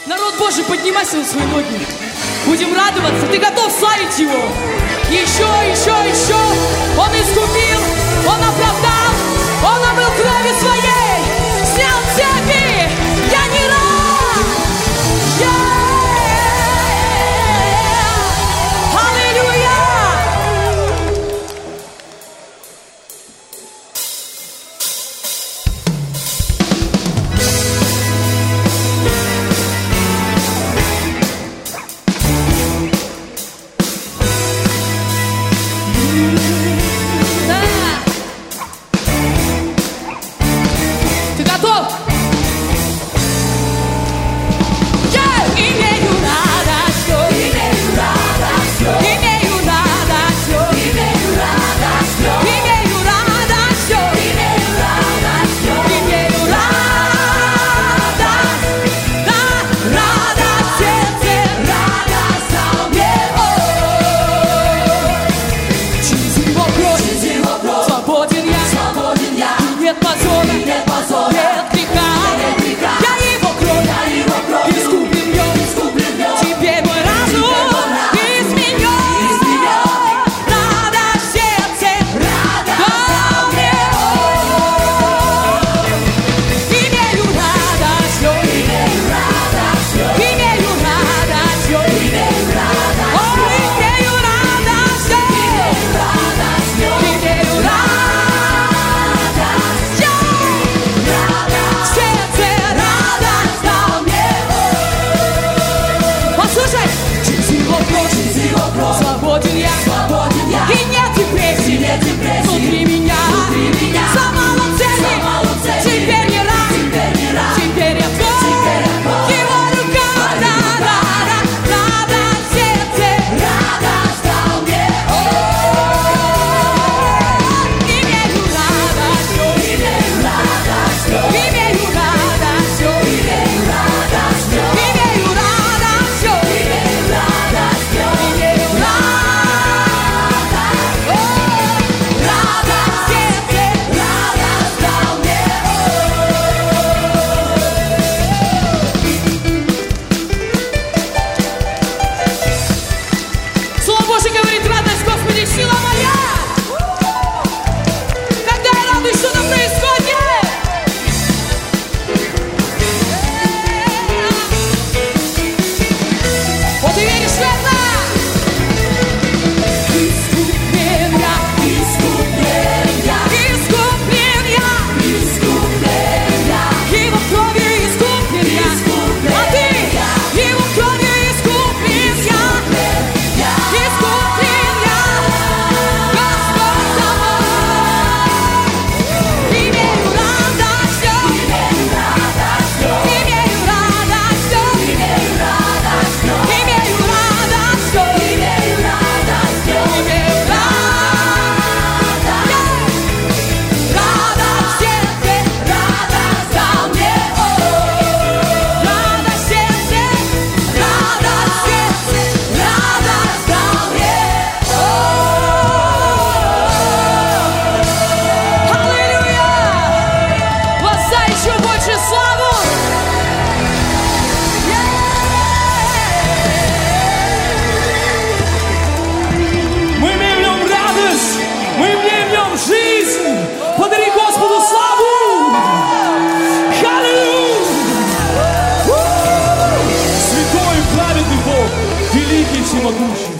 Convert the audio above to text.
Народ Божий, поднимайся на свои ноги. Будем радоваться. Ты готов славить Его? Еще. Он искупил, Он оправдал, Он омыл кровью своей, снял цепи. Я не раб. Аллилуйя. Ты готов? Нет позора, нет греха. Я Его кровь искуплен. Теперь мой разум изменен. Радость в сердце, ко мне. Имею радость, имею радость. Имею радость, имею радость. Свободен я, и нет депрессии, внутри меня. Самого цели, теперь не рад, теперь я твой. Его рука, радость в сердце, радость дал мне. Имею радость, имею радость, имею радость, имею радость, имею радость, имею радость. Слово Божье говорит: радость, Господи, сила моя. Когда я радуюсь, что-то происходит. Вот ты веришь в это? Его кровью искуплен я. А ты? Его кровью искуплен я. Искуплен я. Господь домой. Имею радость, имею радость, имею радость, имею радость, имею радость, имею радость, имею радость. Радость в сердце, радость дал мне. Радость в сердце, радость в сердце, радость дал мне. Аллилуйя! Воздай еще больше славу! Мы имеем в нем радость, мы имеем в нем жизнь. Подари Господу славу. Аллилуйя! Святой и праведный Бог, великий и всемогущий.